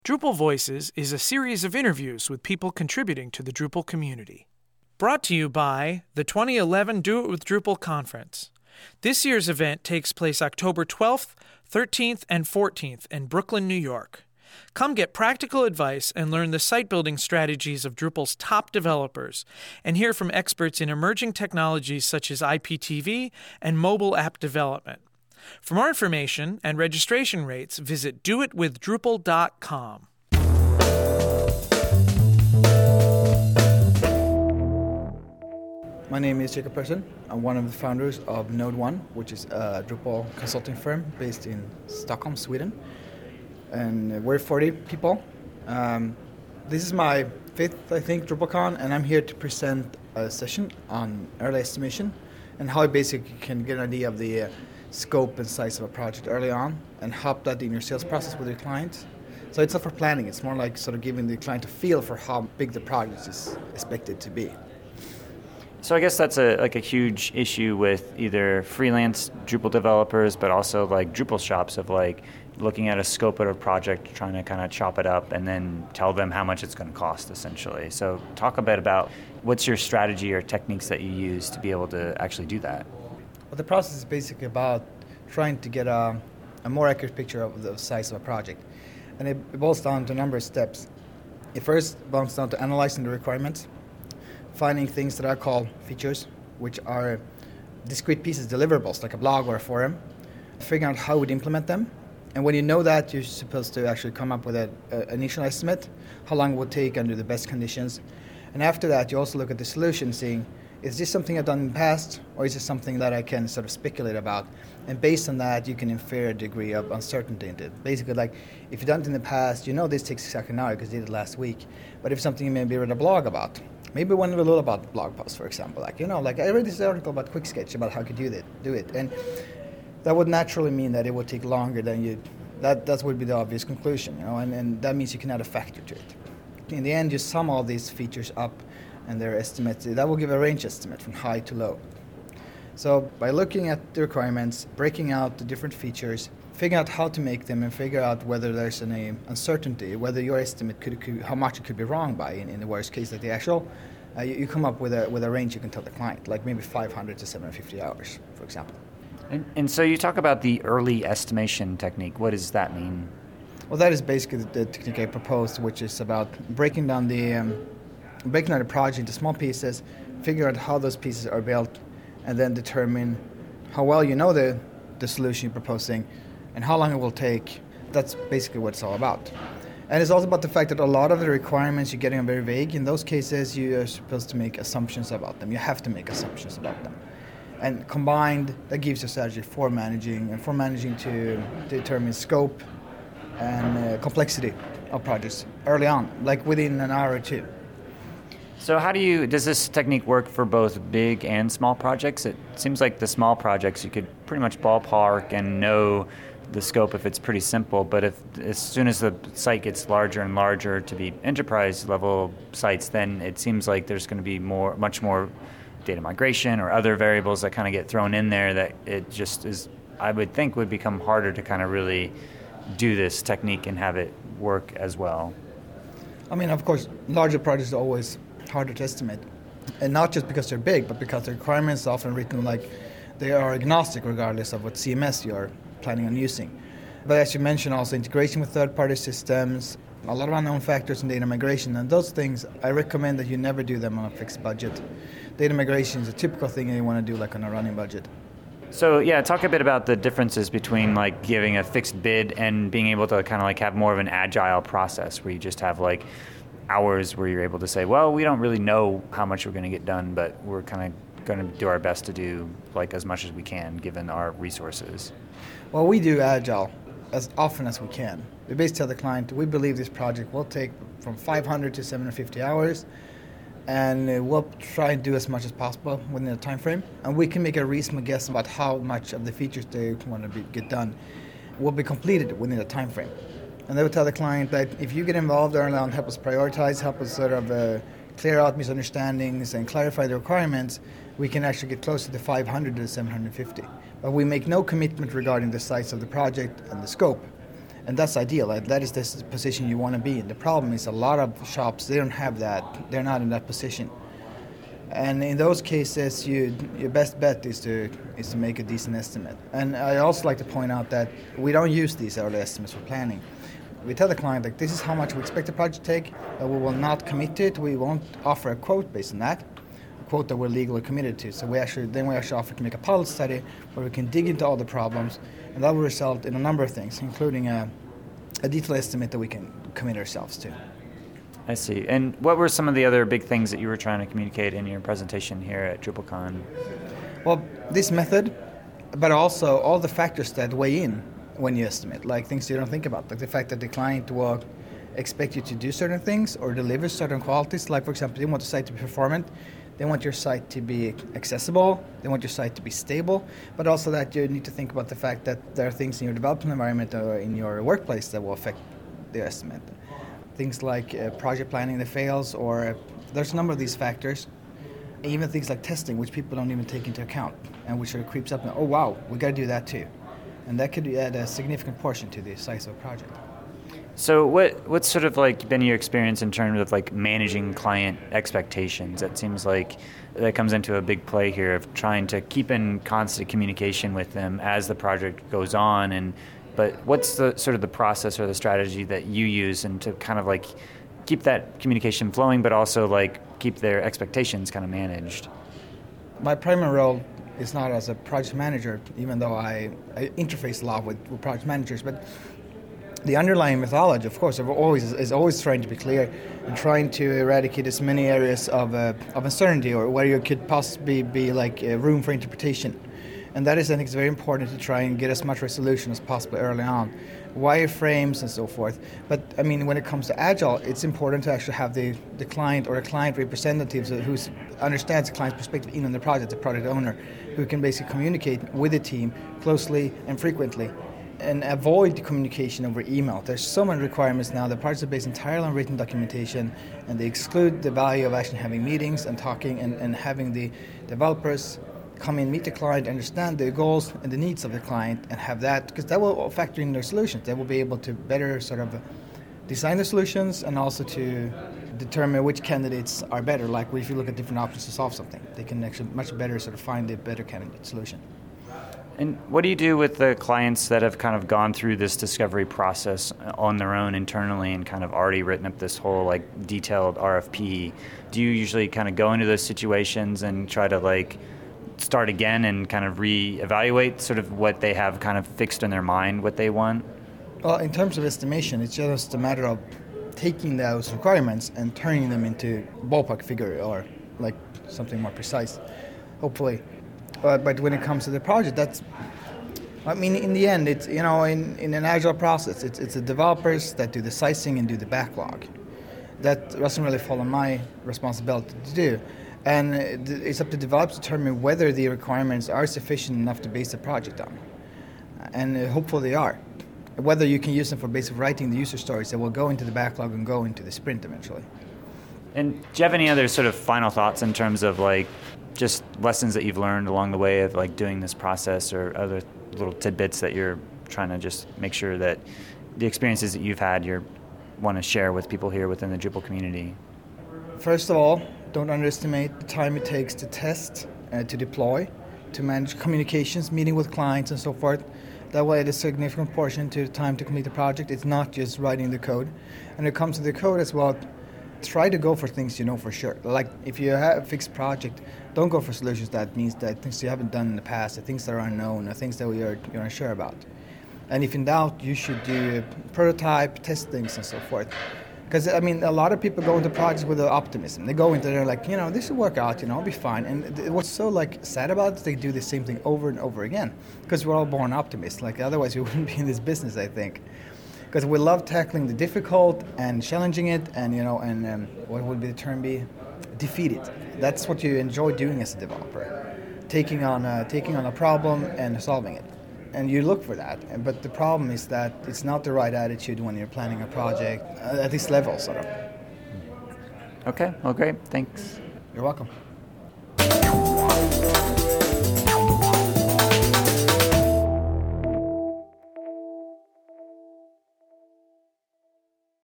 Drupal Voices is a series of interviews with people contributing to the Drupal community. Brought to you by the 2011 Do It With Drupal conference. This year's event takes place October 12th, 13th, and 14th in Brooklyn, New York. Come get practical advice and learn the site-building strategies of Drupal's top developers, and hear from experts in emerging technologies such as IPTV and mobile app development. For more information and registration rates, visit doitwithdrupal.com. My name is Jacob Persson. I'm one of the founders of Node1, which is a Drupal consulting firm based in Stockholm, Sweden. And we're 40 people. This is my fifth, I think, DrupalCon, and I'm here to present a session on early estimation and how you basically can get an idea of the scope and size of a project early on and help that in your sales process with your clients. So it's not for planning, it's more like sort of giving the client a feel for how big the project is expected to be. So I guess that's a huge issue with either freelance Drupal developers, but also like Drupal shops of like looking at a scope of a project, trying to kind of chop it up and then tell them how much it's going to cost essentially. So talk a bit about what's your strategy or techniques that you use to be able to actually do that. Well, the process is basically about trying to get a more accurate picture of the size of a project. And it boils down to a number of steps. It first boils down to analyzing the requirements, finding things that are called features, which are discrete pieces, deliverables, like a blog or a forum, figuring out how we'd implement them. And when you know that, you're supposed to actually come up with an initial estimate, how long it would take under the best conditions. And after that, you also look at the solution, seeing, is this something I've done in the past, or is this something that I can sort of speculate about? And based on that, you can infer a degree of uncertainty into it. Basically, like, if you've done it in the past, you know this takes exactly an hour because you did it last week. But if something you maybe read a blog about, maybe one a little about blog posts, for example. Like, I read this article about QuickSketch, about how you could do it. And that would naturally mean that it would take longer than you. That would be the obvious conclusion, and that means you can add a factor to it. In the end, you sum all these features up and their estimates. That will give a range estimate from high to low. So by looking at the requirements, breaking out the different features, figuring out how to make them, and figure out whether there's any uncertainty, whether your estimate could how much it could be wrong by in the worst case, like the actual, you come up with a range you can tell the client, like maybe 500 to 750 hours, for example. And so you talk about the early estimation technique. What does that mean? Well, that is basically the technique I proposed, which is about breaking down the project into small pieces, figure out how those pieces are built, and then determine how well you know the solution you're proposing and how long it will take. That's basically what it's all about. And it's also about the fact that a lot of the requirements you're getting are very vague. In those cases, you are supposed to make assumptions about them. You have to make assumptions about them. And combined, that gives you a strategy for managing to determine scope and complexity of projects early on, like within an hour or two. So does this technique work for both big and small projects? It seems like the small projects you could pretty much ballpark and know the scope if it's pretty simple, but as soon as the site gets larger and larger to be enterprise level sites, then it seems like there's going to be much more data migration or other variables that kind of get thrown in there that it just is, I would think, would become harder to kind of really do this technique and have it work as well. I mean, of course, larger projects are always harder to estimate. And not just because they're big, but because the requirements are often written like they are agnostic regardless of what CMS you're planning on using. But as you mentioned, also integration with third-party systems, a lot of unknown factors in data migration, and those things, I recommend that you never do them on a fixed budget. Data migration is a typical thing that you want to do like on a running budget. So yeah, talk a bit about the differences between like giving a fixed bid and being able to kind of like have more of an agile process where you just have like hours where you're able to say, well, we don't really know how much we're going to get done, but we're kind of going to do our best to do like as much as we can given our resources. Well, we do agile as often as we can. We basically tell the client, we believe this project will take from 500 to 750 hours, and we'll try and do as much as possible within a time frame. And we can make a reasonable guess about how much of the features they want to get done will be completed within a time frame. And they will tell the client that if you get involved early on, help us prioritize, help us sort of clear out misunderstandings and clarify the requirements, we can actually get close to the 500 to 750. But we make no commitment regarding the size of the project and the scope. And that's ideal. That is the position you want to be in. The problem is a lot of shops, they don't have that. They're not in that position. And in those cases, your best bet is to make a decent estimate. And I also like to point out that we don't use these early estimates for planning. We tell the client, like, this is how much we expect the project to take, but we will not commit to it. We won't offer a quote based on that, a quote that we're legally committed to. So we actually offer to make a pilot study where we can dig into all the problems, and that will result in a number of things, including a detailed estimate that we can commit ourselves to. I see. And what were some of the other big things that you were trying to communicate in your presentation here at DrupalCon? Well, this method, but also all the factors that weigh in when you estimate, like things you don't think about, like the fact that the client will expect you to do certain things or deliver certain qualities. Like, for example, they want the site to be performant, they want your site to be accessible, they want your site to be stable, but also that you need to think about the fact that there are things in your development environment or in your workplace that will affect the estimate. Things like project planning that fails, or there's a number of these factors. Even things like testing, which people don't even take into account, and which sort of creeps up and, oh wow, we got to do that too. And that could add a significant portion to the size of a project. So what's sort of like been your experience in terms of like managing client expectations? It seems like that comes into a big play here of trying to keep in constant communication with them as the project goes on. But what's the sort of the process or the strategy that you use and to kind of like keep that communication flowing, but also like keep their expectations kind of managed? My primary role is not as a project manager, even though I interface a lot with project managers, but the underlying methodology, of course, is always trying to be clear and trying to eradicate as many areas of uncertainty or where you could possibly be like room for interpretation. And that is, I think, it's very important to try and get as much resolution as possible early on, wireframes and so forth. But I mean, when it comes to Agile, it's important to actually have the client or a client representative who understands the client's perspective in on the project, the product owner, who can basically communicate with the team closely and frequently and avoid communication over email. There's so many requirements now. The projects are based entirely on written documentation, and they exclude the value of actually having meetings and talking and having the developers come in, meet the client, understand the goals and the needs of the client, and have that, because that will factor in their solutions. They will be able to better sort of design the solutions and also to determine which candidates are better. Like if you look at different options to solve something, they can actually much better sort of find the better candidate solution. And what do you do with the clients that have kind of gone through this discovery process on their own internally and kind of already written up this whole like detailed RFP? Do you usually kind of go into those situations and try to like start again and kind of reevaluate sort of what they have kind of fixed in their mind, what they want? Well, in terms of estimation, it's just a matter of taking those requirements and turning them into ballpark figure or like something more precise, hopefully. But when it comes to the project, in the end, it's, in an Agile process, it's the developers that do the sizing and do the backlog. That doesn't really fall on my responsibility to do. And it's up to developers to determine whether the requirements are sufficient enough to base the project on. And hopefully they are. Whether you can use them for basically writing the user stories that will go into the backlog and go into the sprint eventually. And do you have any other sort of final thoughts in terms of like just lessons that you've learned along the way of like doing this process, or other little tidbits that you're trying to just make sure that the experiences that you've had you want to share with people here within the Drupal community? First of all, don't underestimate the time it takes to test, to deploy, to manage communications, meeting with clients and so forth. That way, a significant portion to the time to complete the project. It's not just writing the code. And when it comes to the code as well, try to go for things you know for sure. Like if you have a fixed project, don't go for solutions that means that things you haven't done in the past, the things that are unknown, the things that you're unsure about. And if in doubt, you should do prototype, test things and so forth. Because, a lot of people go into projects with optimism. They go into there like, this will work out, I'll be fine. And what's so, sad about it is they do the same thing over and over again. Because we're all born optimists. Otherwise we wouldn't be in this business, I think. Because we love tackling the difficult and challenging it and, what would the term be? Defeat it. That's what you enjoy doing as a developer. Taking on a problem and solving it. And you look for that. But the problem is that it's not the right attitude when you're planning a project at this level, sort of. Okay, well, great. Thanks. You're welcome.